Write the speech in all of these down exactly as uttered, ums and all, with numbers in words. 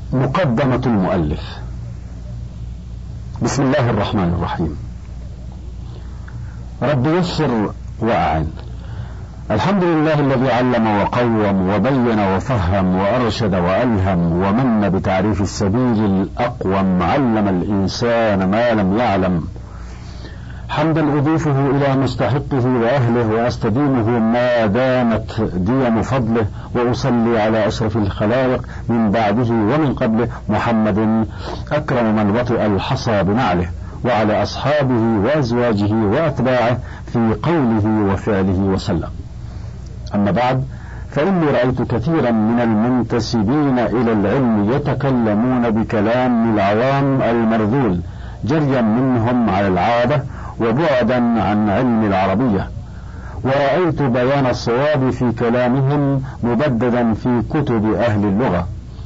مقدمة المؤلف. بسم الله الرحمن الرحيم. رب يسر وأعن. الحمد لله الذي علم وقوم وبين وفهم وأرشد وألهم ومن بتعريف السبيل الأقوم، علم الإنسان ما لم يعلم، حمدا أضيفه إلى مستحقه وأهله وأستديمه ما دامت ديم فضله، وأصلي على أشرف الخلائق من بعده ومن قبله محمد أكرم من وطئ الحصى بنعله، وعلى أصحابه وأزواجه وأتباعه في قوله وفعله وسلم. أما بعد، فإني رأيت كثيرا من المنتسبين إلى العلم يتكلمون بكلام العوام المرذول، جريا منهم على العادة وبعدا عن علم العربية، ورأيت بيان الصواب في كلامهم مبددا في كتب أهل اللغة،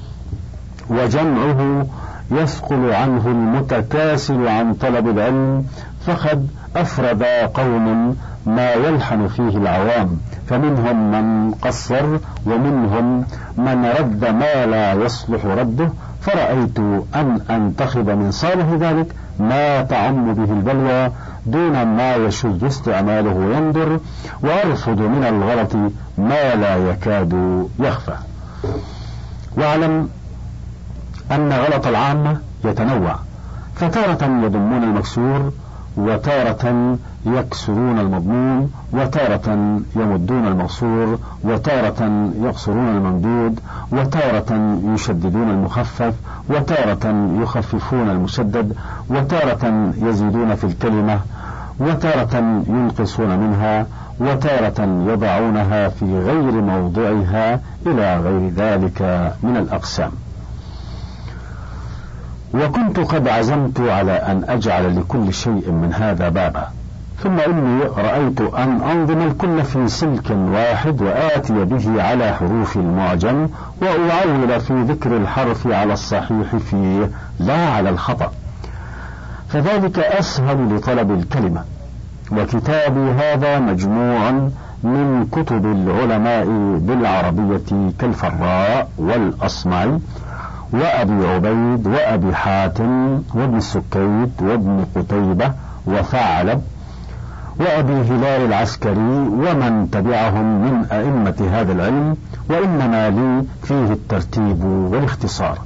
وجمعه يثقل عنه المتكاسل عن طلب العلم، فقد أفرد قوم ما يلحن فيه العوام، فمنهم من قصر ومنهم من رد ما لا يصلح رده، فرأيت أن أنتخب من صالح ذلك ما تعم به البلوى دون ما يشذ استعماله ينظر، وأرفض من الغلط ما لا يكاد يخفى. واعلم أن غلط العامة يتنوع، فتارة يضمون المكسور، وتارة يكسرون المضمون، وتارة يمدون المقصور، وتارة يقصرون الممدود، وتارة يشددون المخفف، وتارة يخففون المشدد، وتارة يزيدون في الكلمة، وتارة ينقصون منها، وتارة يضعونها في غير موضعها، إلى غير ذلك من الأقسام. وكنت قد عزمت على أن أجعل لكل شيء من هذا بابا، ثم إني رأيت أن أنظم الكل في سلك واحد، وآتي به على حروف المعجم، وأعول في ذكر الحرف على الصحيح فيه لا على الخطأ، فذلك أسهل لطلب الكلمة. وكتابي هذا مجموع من كتب العلماء بالعربية كالفراء والأصمعي وأبي عبيد وأبي حاتم وابن السكيت وابن قتيبة وثعلب وأبي هلال العسكري ومن تبعهم من أئمة هذا العلم، وإنما لي فيه الترتيب والاختصار.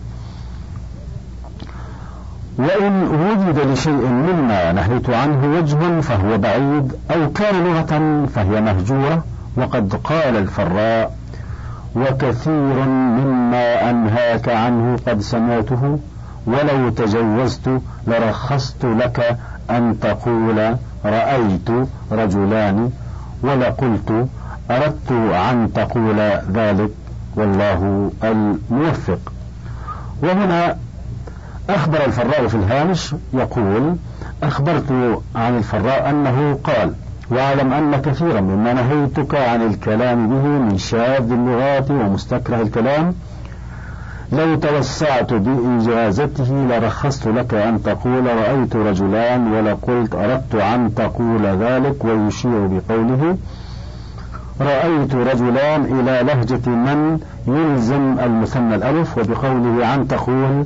وإن وجد لشيء مما نهيت عنه وجه فهو بعيد، أو كان لغة فهي مهجورة، وقد قال الفراء: وكثير مما أنهاك عنه قد سمعته، ولو تجوزت لرخصت لك أن تقول رأيت رجلان، ولقلت أردت أن تقول ذلك، والله الموفق. وهنا أخبر الفراء في الهامش يقول: أخبرت عن الفراء أنه قال: واعلم أن كثيرا مما نهيتك عن الكلام به من شاذ اللغات ومستكره الكلام، لو توسعت بإجازته لرخصت لك أن تقول رأيت رجلان، ولقلت أردت أن تقول ذلك، ويشير بقوله رأيت رجلان إلى لهجة من يلزم المثنى الألف، وبقوله أن تقول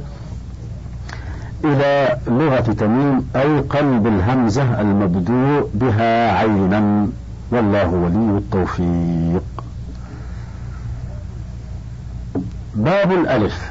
إلى لغة تميم أي قلب الهمزة المبدوء بها عينا، والله ولي التوفيق. باب الألف.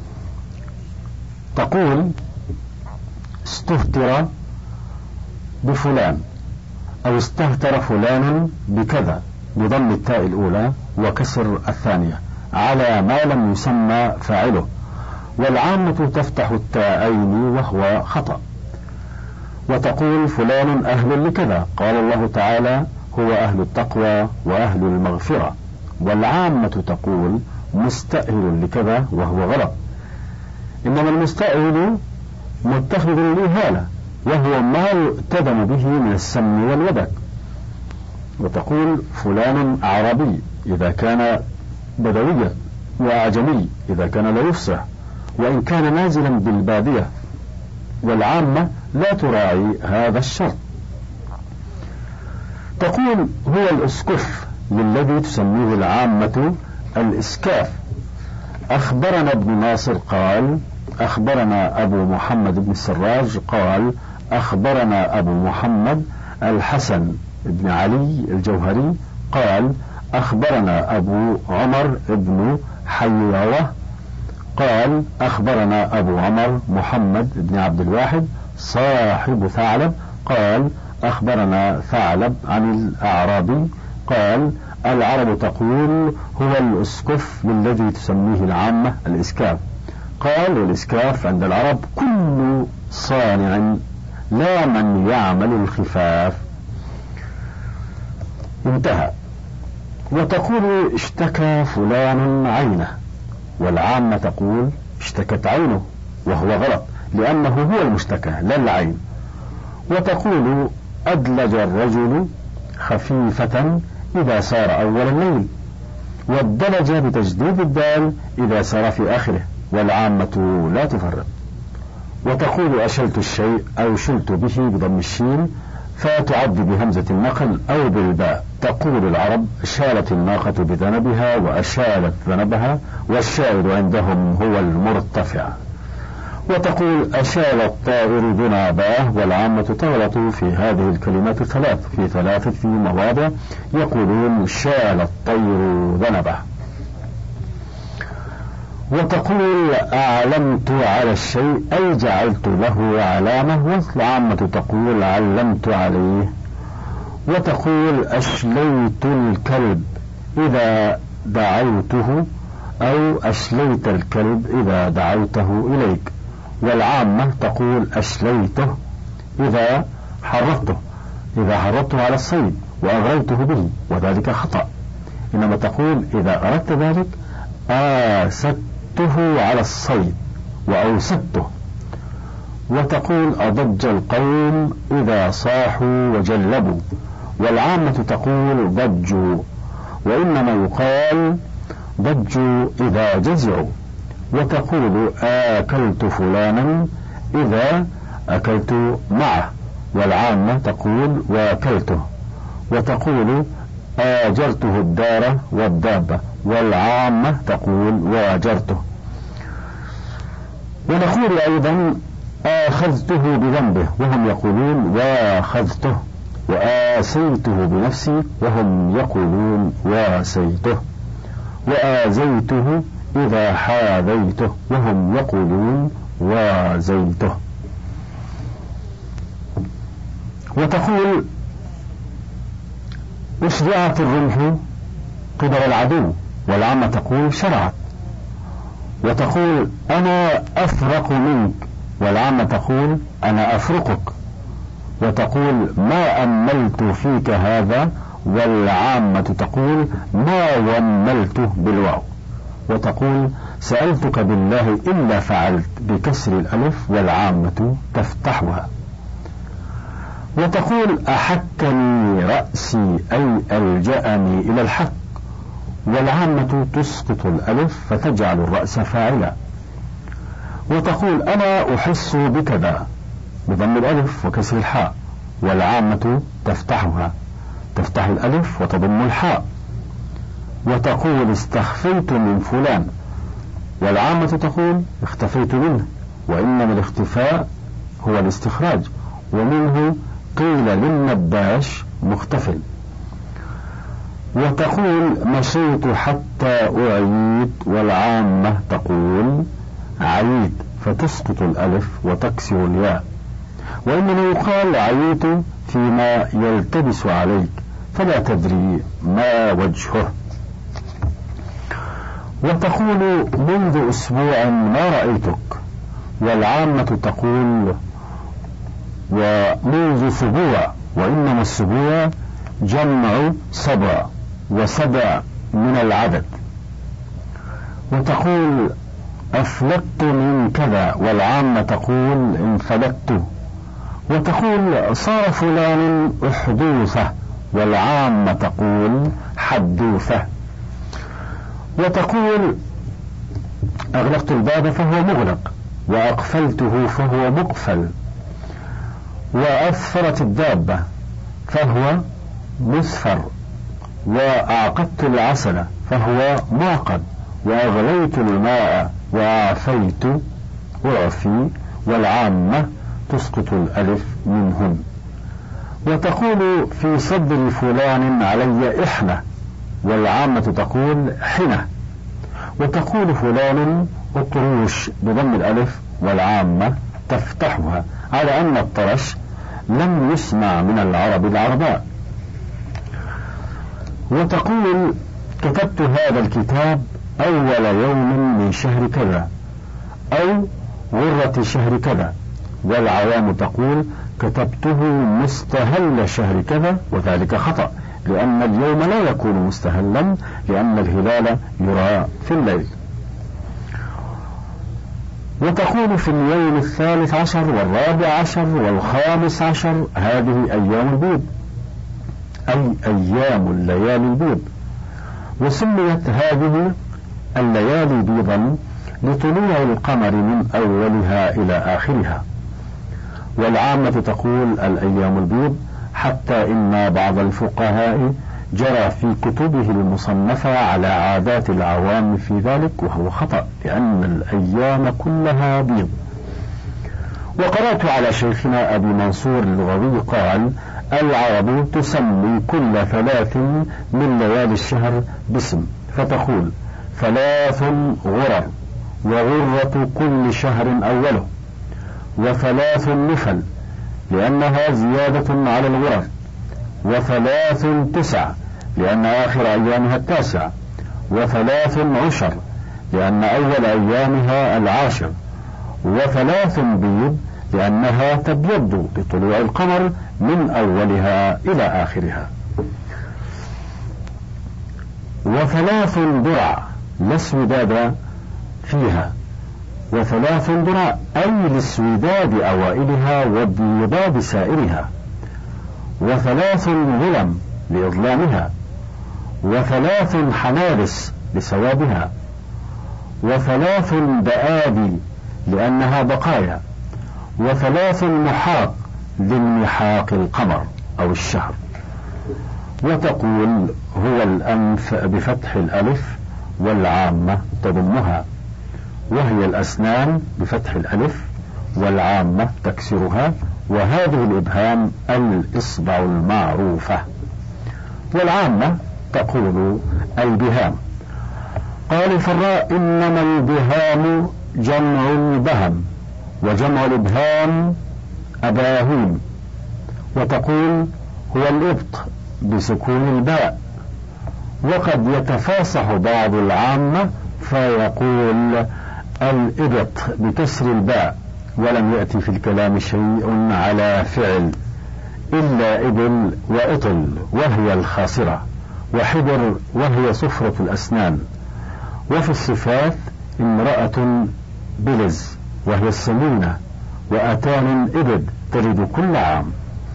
تقول: استهتر بفلان، أو استهتر فلان بكذا، بضم التاء الأولى وكسر الثانية على ما لم يسمى فاعله، والعامة تفتح التاءين وهو خطأ. وتقول: فلان أهل لكذا، قال الله تعالى: هو أهل التقوى وأهل المغفرة، والعامة تقول: مستأهل لكذا، وهو غلط، إنما المستأهل متخذ الإهالة، وهو ما يؤتدم به من السم والودك. وتقول: فلان أعرابي إذا كان بدويا، وأعجمي إذا كان لا يفصح، وإن كان نازلا بالبادية، والعامة لا تراعي هذا الشرط. تقول: هو الأسكف للذي تسميه العامة الإسكاف، أخبرنا ابن ناصر قال أخبرنا أبو محمد بن السراج قال أخبرنا أبو محمد الحسن بن علي الجوهري قال أخبرنا أبو عمر بن حيوة قال أخبرنا أبو عمر محمد بن عبد الواحد صاحب ثعلب قال أخبرنا ثعلب عن الأعرابي قال العرب تقول هو الأسكف الذي تسميه العامة الإسكاف. قال والإسكاف عند العرب كل صانع لا من يعمل الخفاف. انتهى. وتقول اشتكى فلان عينه، والعامة تقول اشتكت عينه، وهو غلط لأنه هو المشتكى لا العين. وتقول أدلج الرجل خفيفة إذا سار أول الليل، والدلج بتجديد الدال إذا سار في آخره، والعامة لا تفرق. وتقول أشلت الشيء أو شلت به بضم الشين فتعد بهمزة النقل أو بالباء. تقول العرب شالت الناقة بذنبها وأشالت ذنبها، والشائد عندهم هو المرتفع. وتقول أشال الطائر ذناباه، والعامة تغلط في هذه الكلمات الثلاث في ثلاثة مواضع يقولون شال الطير ذنبه. وتقول أعلمت على الشيء أي جعلت له علامة، والعامة تقول علمت عليه. وتقول أشليت الكلب إذا دعوته، أو أشليت الكلب إذا دعوته إليك، والعامة تقول أشليته إذا حرضته إذا حرضته على الصيد وأغريته به، وذلك خطأ، إنما تقول إذا أردت ذلك آسدته على الصيد وأوسدته. وتقول أضج القوم إذا صاحوا وجلبوا، والعامة تقول ضجوا، وإنما يقال ضجوا إذا جزعوا. وتقول آكلت فلانا إذا أكلت معه، والعامة تقول واكلته. وتقول آجرته الدار والدابة، والعامة تقول واجرته. ونقول أيضا آخذته بذنبه، وهم يقولون واخذته، وآسيته بنفسي، وهم يقولون واسيته، وآزيته إذا حاذيته، وهم يقولون وازيته. وتقول أشرعت الرمح قبل العدو، والعامة تقول شرعت. وتقول أنا أفرق منك، والعامة تقول أنا أفرقك. وتقول ما أملت فيك هذا، والعامة تقول ما وملت بالواو. وتقول سألتك بالله إلا فعلت بكسر الألف، والعامة تفتحها. وتقول أحكني رأسي أي ألجأني إلى الحق، والعامة تسقط الألف فتجعل الرأس فاعلا. وتقول أنا أحس بكذا بضم الألف وكسر الحاء، والعامة تفتحها تفتح الألف وتضم الحاء. وتقول استخفيت من فلان، والعامة تقول اختفيت منه، وإنما الاختفاء هو الاستخراج، ومنه قيل للنباش مختفل. وتقول مشيت حتى أعيد، والعامة تقول عيد فتسقط الألف وتكسر الياء، وإنما يقال عييت فيما يلتبس عليك فلا تدري ما وجهه. وتقول منذ أسبوع ما رأيتك، والعامة تقول ومنذ سبوع، وإنما السبوع جمع سبع، وسبع من العدد. وتقول أفلت من كذا، والعامة تقول انفلت. وتقول صار فلان أحدوثة، والعامة تقول حدوثة. وتقول أغلقت الباب فهو مغلق، وأقفلته فهو مقفل. وأثفرت الدابة فهو مسفر، وأعقدت العسل فهو معقد، وأغليت الماء وأعفيت أعفي، والعامة تسقط الألف منهن. وتقول في صدر فلان علي إحنة، والعامة تقول حنة. وتقول فلان أطروش بضم الألف، والعامة تفتحها، على أن الطرش لم يسمع من العرب العرباء. وتقول كتبت هذا الكتاب أول يوم من شهر كذا، أو غرة شهر كذا، والعوام تقول كتبته مستهل شهر كذا، وذلك خطأ، لأن اليوم لا يكون مستهلا، لأن الهلال يرى في الليل. وتقول في اليوم الثالث عشر والرابع عشر والخامس عشر هذه أيام البيض، أي أيام الليالي البيض. وسميت هذه الليالي بيضا لطلوع القمر من أولها إلى آخرها. والعامة تقول الأيام البيض، حتى إن بعض الفقهاء جرى في كتبه المصنفة على عادات العوام في ذلك، وهو خطأ، لأن الأيام كلها بيض. وقرأت على شيخنا أبي منصور اللغوي قال العرب تسمي كل ثلاث من ليالي الشهر باسم، فتقول ثلاث غرر، وغرة كل شهر أوله، وثلاث نفل لأنها زيادة على الغرر، وثلاث تسع لأن آخر أيامها التاسع، وثلاث عشر لأن أول أيامها العاشر، وثلاث بيض لأنها تبيض لطلوع القمر من أولها إلى آخرها، وثلاث درع لا اسوداد فيها، وثلاث درع أي لاسوداد أوائلها وبيضاد سائرها، وثلاث ظلم لإظلامها، وثلاث حنارس لسوادها، وثلاث دآبي لأنها بقايا، وثلاث محاق لانمحاق القمر أو الشهر. وتقول هو الأنف بفتح الألف، والعامة تضمها، وهي الأسنان بفتح الألف، والعامة تكسرها، وهذه الإبهام الإصبع المعروفة. والعامة تقول البهام. قال الفراء إنما البهام جمع البهم، وجمع الإبهام أباهيم. وتقول هو الإبط بسكون الباء. وقد يتفاصح بعض العامة فيقول الإبط بكسر الباء، ولم يأتي في الكلام شيء على فعل إلا إبل وإطل وهي الخاصرة، وحبر وهي صفرة الأسنان. وفي الصفات امرأة بلز وهي السمينة، وأتان إبد تلد كل عام.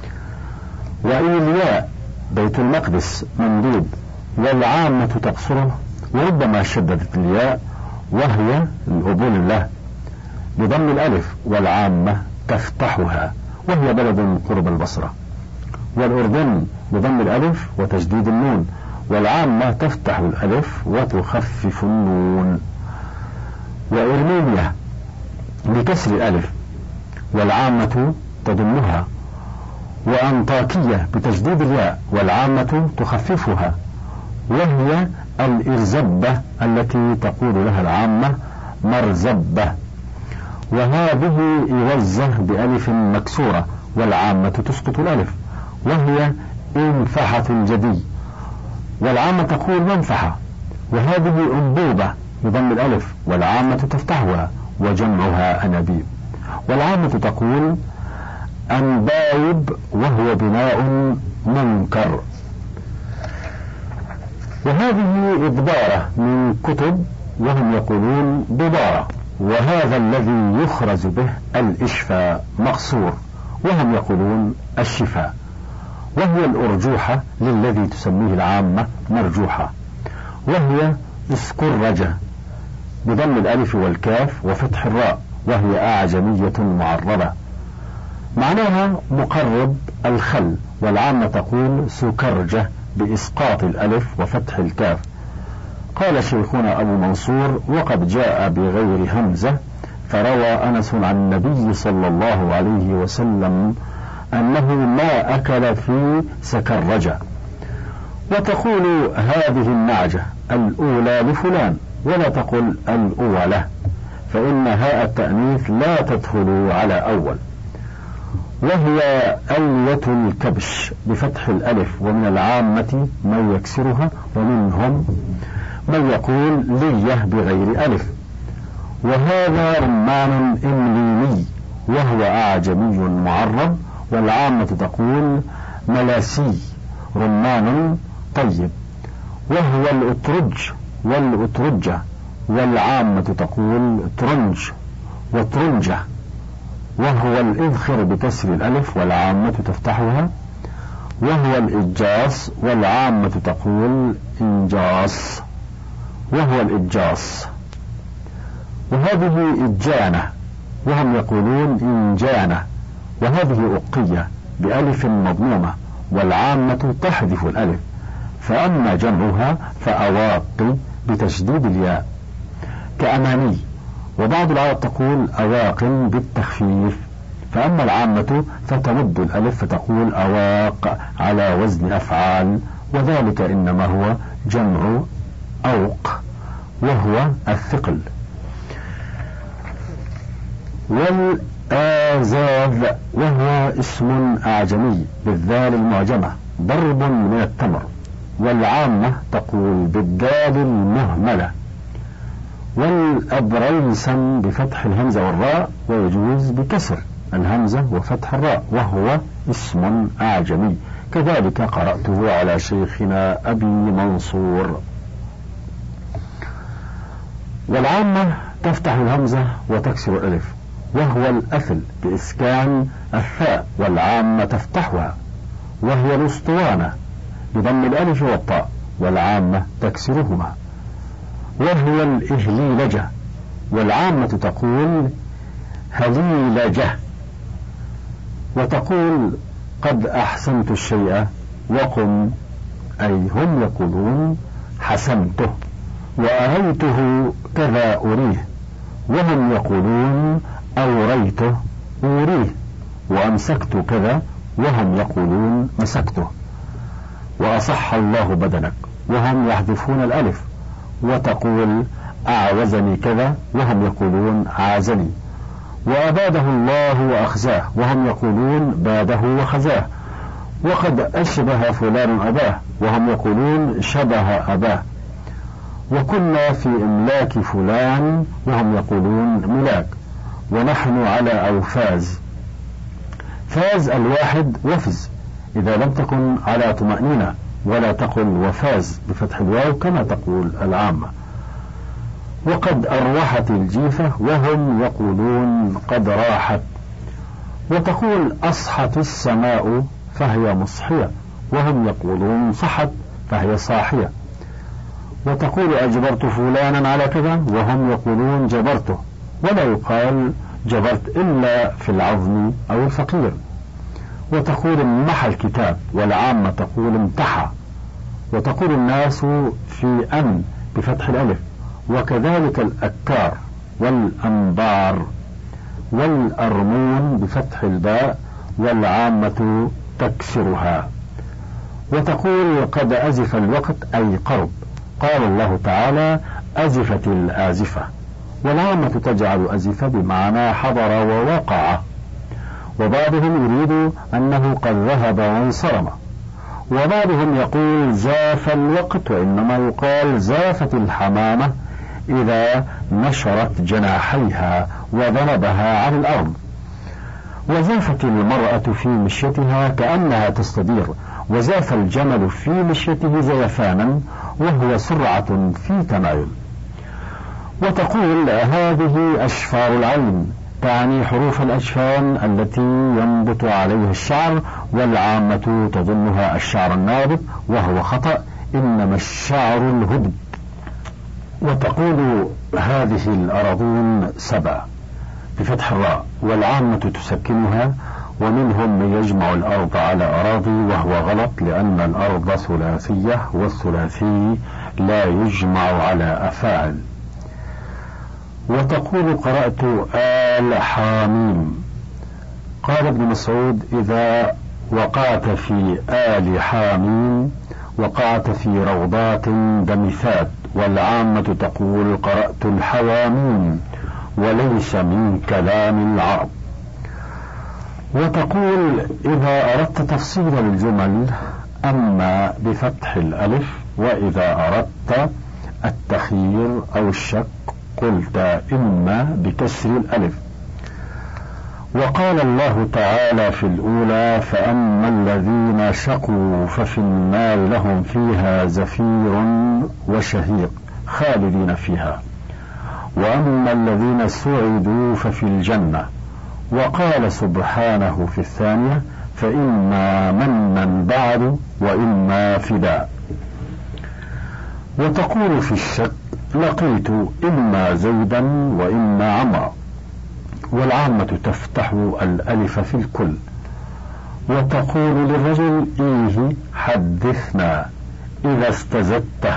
وإيلياء بيت المقدس ممدود، والعامة تقصره، وربما شددت الياء وهي الأبلة بضم الألف، والعامة تفتحها وهي بلد قرب البصرة. والأردن بضم الألف وتجديد النون، والعامة تفتح الألف وتخفف النون. وإرمينيا بكسر الألف، والعامة تضمها. وأنطاكية بتجديد الياء، والعامة تخففها، وهي الإرزبة التي تقول لها العامة مرزبة. وهذه يوزه بألف مكسورة، والعامة تسقط الألف، وهي انفحة الجدي، والعامة تقول منفحة. وهذه أنبوبة بضم الألف، والعامة تفتحها وجمعها أنابيب. والعامة تقول أنبايب وهو بناء منكر. وهذه إضبارة من كتب وهم يقولون ضبارة، وهذا الذي يخرز به الإشفاء مقصور، وهم يقولون الشفاء. وهي الأرجوحة للذي تسميه العامة مرجوحة، وهي اسكرجة بضم الألف والكاف وفتح الراء، وهي أعجمية معربة، معناها مقرب الخل. والعامة تقول سكرجة بإسقاط الألف وفتح الكاف. قال شيخنا أبو منصور: وقد جاء بغير همزة، فروى أنس عن النبي صلى الله عليه وسلم أنه ما أكل في سكرجة. وتقول هذه النعجة الأولى لفلان، ولا تقل الأولى، فإن هاء التأنيث لا تدخل على أول. وهي ألية الكبش بفتح الألف، ومن العامة من يكسرها، ومنهم من يقول ليه بغير ألف. وهذا رمان إمليني وهو أعجمي معرب، والعامة تقول ملاسي رمان طيب، وهو الأترج والأترجة، والعامة تقول ترنج وترنجة، وهو الإذخر بكسر الألف والعامة تفتحها، وهو الإجاص والعامة تقول إنجاص، وهو الإجاص. وهذه إجانة وهم يقولون إنجانة، وهذه أقية بألف مضمومة، والعامة تحذف الألف، فأما جمعها فأواقي بتشديد الياء كأماني. وبعض العرب تقول أواق بالتخفيف، فأما العامة فتمد الألف فتقول أواق على وزن أفعال، وذلك إنما هو جمع أوق وهو الثقل. والآزاذ وهو اسم أعجمي بالذال المعجمة، ضرب من التمر، والعامة تقول بالدال المهملة. والأبريسم بفتح الهمزة والراء، ويجوز بكسر الهمزة وفتح الراء، وهو اسم أعجمي، كذلك قرأته على شيخنا أبي منصور. والعامة تفتح الهمزة وتكسر الألف، وهو الأثل بإسكان الثاء، والعامة تفتحها، وهي الأسطوانة بضم الألف والطاء، والعامة تكسرهما، وهو الإهليلجة، والعامة تقول هليلجة. وتقول قد أحسنت الشيء وقم، أي هم يقولون حسنته، وأريته كذا أريه، وهم يقولون أوريته أوريه، وأمسكت كذا، وهم يقولون مسكته. وأصح الله بدنك، وهم يحذفون الألف. وتقول أعوزني كذا، وهم يقولون عازني. وأباده الله وأخزاه، وهم يقولون باده وخزاه. وقد أشبه فلان أباه، وهم يقولون شبه أباه. وكنا في إملاك فلان، وهم يقولون ملاك. ونحن على أوفاز، فاز الواحد وفز إذا لم تكن على طمأنينة، ولا تقل وفاز بفتح الواو كما تقول العامة. وقد أروحت الجيفة، وهم يقولون قد راحت. وتقول أصحت السماء فهي مصحية، وهم يقولون صحت فهي صاحية. وتقول أجبرت فلانا على كذا، وهم يقولون جبرته، ولا يقال جبرت إلا في العظم أو الفقير. وتقول امحى الكتاب، والعامة تقول امتحى. وتقول الناس في أن بفتح الألف، وكذلك الأكار والأنبار والأرمون بفتح الباء، والعامة تكسرها. وتقول قد أزف الوقت، أي قرب، قال الله تعالى أزفت الآزفة، والعامة تجعل أزف بمعنى حضر ووقع. وبعضهم يريد أنه قد ذهب وانصرم. وبعضهم يقول زاف الوقت، وإنما يقال زافت الحمامة إذا نشرت جناحيها وذنبها عن الأرض. وزافت المرأة في مشيتها كأنها تستدير، وزاف الجمل في مشيته زيفانا، وهو سرعة في تمايل. وتقول هذه أشفار العين، تعني حروف الأجفان التي ينبت عليها الشعر، والعامة تظنها الشعر النابت، وهو خطأ، إنما الشعر الهدب. وتقول هذه الأراضون سبع بفتح الراء، والعامة تسكنها. ومنهم من يجمع الأرض على أراضي، وهو غلط، لأن الأرض ثلاثية، والثلاثي لا يجمع على أفاعل. وتقول قرأت آل حاميم. قال ابن مسعود إذا وقعت في آل حاميم وقعت في روضات دمثات، والعامة تقول قرأت الحواميم، وليس من كلام العرب. وتقول إذا أردت تفصيل الجمل أما بفتح الألف، وإذا أردت التخيير أو الشك قلت إما بكسر الألف. وقال الله تعالى في الأولى فأما الذين شقوا ففي النار لهم فيها زفير وشهيق خالدين فيها، وأما الذين سعدوا ففي الجنة. وقال سبحانه في الثانية فإما منا بعد وإما فداء. وتقول في الشك لقيت إما زيدا وإما عمرا، والعامة تفتح الألف في الكل. وتقول للرجل إيه حدثنا إذا استزدته،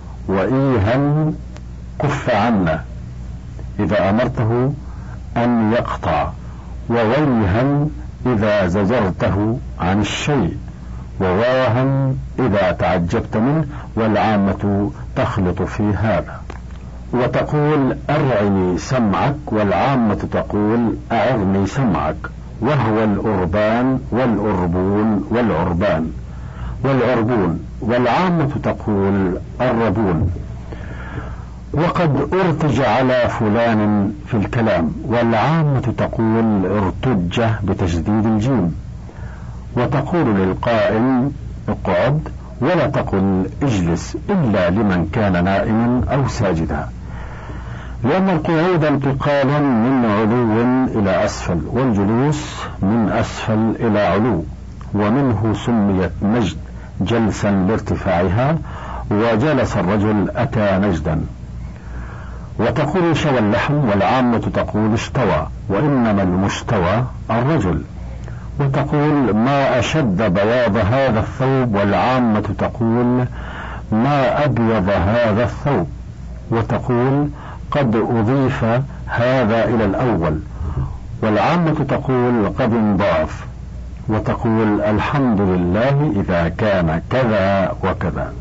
وإيها كف عنا إذا أمرته أن يقطع، وويها إذا زجرته عن الشيء، وواها إذا تعجبت منه، والعامة تخلط في هذا. وتقول أرعني سمعك، والعامة تقول أعرني سمعك، وهو الأربان والأربون والعربان والعربون، والعامة تقول الربون. وقد ارتج على فلان في الكلام، والعامة تقول ارتج بتشديد الجيم. وتقول للقائم اقعد، ولا تقل اجلس إلا لمن كان نائما أو ساجدا، لأن القعود انتقالا من علو إلى أسفل، والجلوس من أسفل إلى علو، ومنه سميت نجد جلسا لارتفاعها، وجلس الرجل أتى نجدا. وتقول شوى اللحم، والعامة تقول اشتوى، وإنما المشتوى الرجل. وتقول ما أشد بياض هذا الثوب، والعامة تقول ما أبيض هذا الثوب. وتقول قد أضيف هذا إلى الأول، والعامة تقول قد انضاف. وتقول الحمد لله إذا كان كذا وكذا،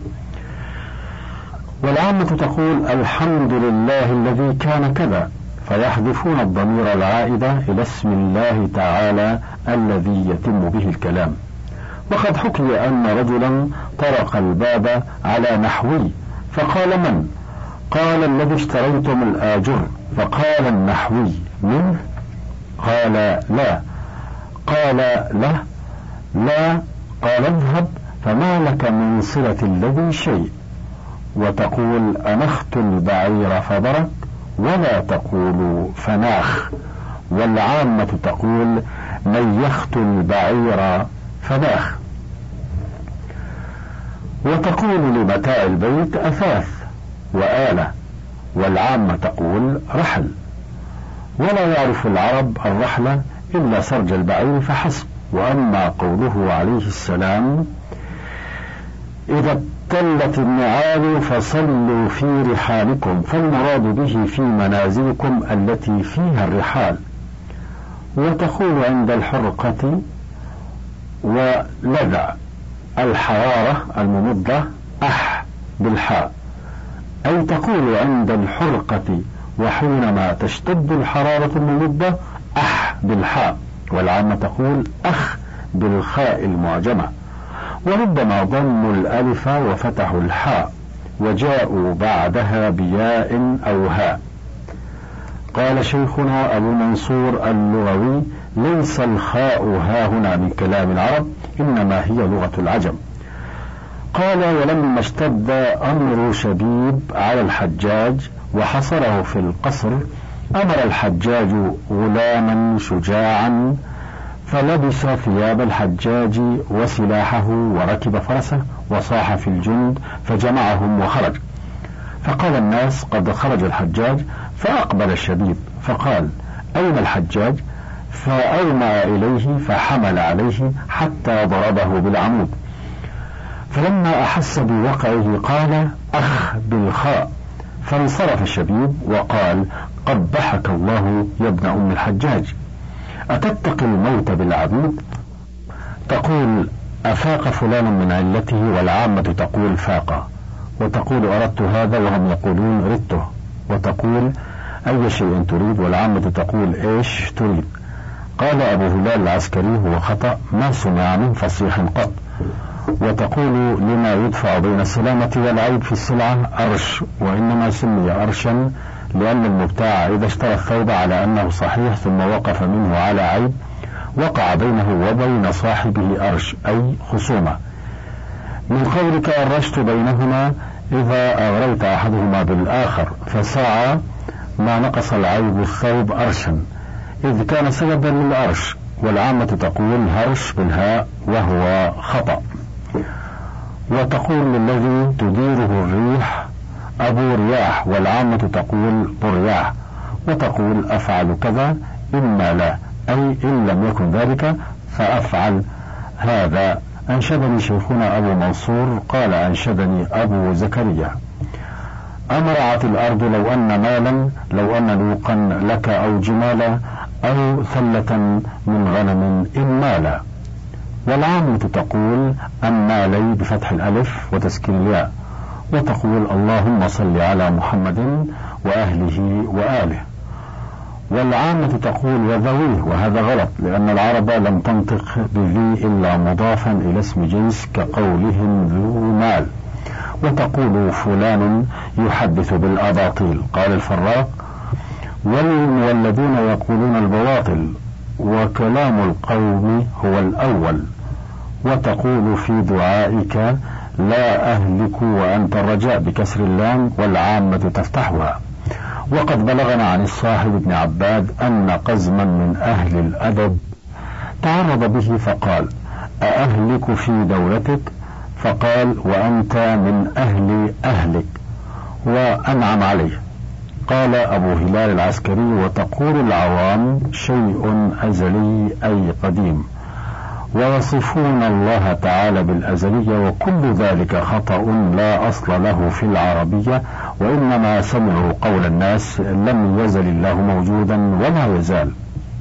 والعامة تقول الحمد لله الذي كان كذا، فيحذفون الضمير العائد إلى اسم الله تعالى الذي يتم به الكلام. وقد حكي أن رجلا طرق الباب على نحوي فقال من؟ قال الذي اشتريتم الآجر. فقال النحوي منه؟ قال لا. قال له لا. قال اذهب فما لك من صلة الذي شيء. وتقول أنخت البعير فبرك، ولا تقول فناخ، والعامة تقول نيخت البعير فناخ. وتقول لمتاع البيت أثاث وآلة، والعامة تقول رحل. ولا يعرف العرب الرحلة إلا سرج البعير فحسب. وأما قوله عليه السلام إذا ابتلت النعال فصلوا في رحالكم، فالمراد به في منازلكم التي فيها الرحال. وتقول عند الحرقة ولذع الحرارة الممضة أح بالحاء، أي تقول عند الحرقة وحينما تشتد الحرارة الممضة أح بالحاء، والعامة تقول أخ بالخاء المعجمة. وربما ضموا الألف وفتحوا الحاء وجاءوا بعدها بياء أو هاء. قال شيخنا أبو منصور اللغوي ليس الخاء ها هنا من كلام العرب، إنما هي لغة العجم. قال ولما اشتد أمر شبيب على الحجاج وحصره في القصر، أمر الحجاج غلاما شجاعا فلبس ثياب الحجاج وسلاحه وركب فرسه وصاح في الجند فجمعهم وخرج. فقال الناس قد خرج الحجاج، فأقبل الشبيب فقال أين الحجاج؟ فأومأ إليه فحمل عليه حتى ضربه بالعمود. فلما أحس بوقعه قال أخ بالخاء، فانصرف الشبيب وقال قبحك الله يا ابن أم الحجاج، أتتقي الموت بالعبيد؟ تقول أفاق فلان من علته، والعامة تقول فاق، وتقول أردت هذا وهم يقولون ردته، وتقول أي شيء تريد، والعامة تقول إيش تريد. قال أبو هلال العسكري هو خطأ ما سمع من فصيح قط. وتقول لما يدفع بين السلامة والعيب في السلعة أرش، وإنما سمي أرشا لأن المبتاع إذا اشترى الثوب على أنه صحيح ثم وقف منه على عيب وقع بينه وبين صاحبه أرش أي خصومة. من قولك أرشت بينهما إذا أغريت أحدهما بالآخر فساعة ما نقص العيب الثوب أرشا إذ كان سببا للأرش، والعامة تقول هرش بالهاء وهو خطأ. وتقول للذي تديره الريح أبو رياح، والعامة تقول برياح، وتقول أفعل كذا إما لا أي إن لم يكن ذلك فأفعل هذا. أنشدني شيخنا أبو منصور قال أنشدني أبو زكريا أمرعت الأرض لو أن مالا، لو أن لوقا لك أو جمالا أو ثلة من غنم إن مالا. والعامة تقول أمالي بفتح الألف وتسكين الياء، وتقول اللهم صل على محمد وأهله وآله. والعامة تقول وذويه، وهذا غلط لأن العرب لم تنطق بذي إلا مضافا إلى اسم جنس كقولهم ذو مال. وتقول فلان يحدث بالأباطيل. قال الفراق والمولدون يقولون البواطل وكلام القوم هو الأول. وتقول في دعائك لا أهلك وأنت الرجاء بكسر اللام، والعامة تفتحها. وقد بلغنا عن الصاحب ابن عباد أن قزما من أهل الأدب تعرض به فقال أأهلك في دولتك؟ فقال وأنت من أهل أهلك، وأنعم عليه. قال أبو هلال العسكري وتقول العوام شيء أزلي أي قديم، ويصفون الله تعالى بالأزلية، وكل ذلك خطأ لا أصل له في العربية، وإنما سمعوا قول الناس لم يزل الله موجودا ولا يزال،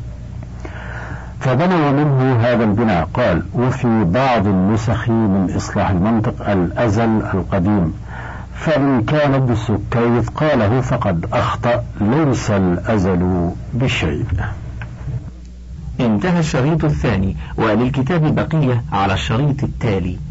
فبنوا منه هذا البناء. قال وفي بعض النسخ من إصلاح المنطق الأزل القديم، فإن كان ابن السكيت قاله فقد أخطأ، ليس الأزل بشيء. انتهى الشريط الثاني، وللكتاب بقية على الشريط التالي.